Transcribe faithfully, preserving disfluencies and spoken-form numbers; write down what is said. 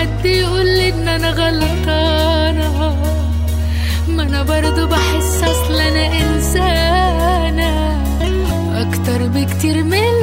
حد يقولي ان انا غلطانة، ما انا برضو بحس اصلا انا انسانة اكتر بكتير من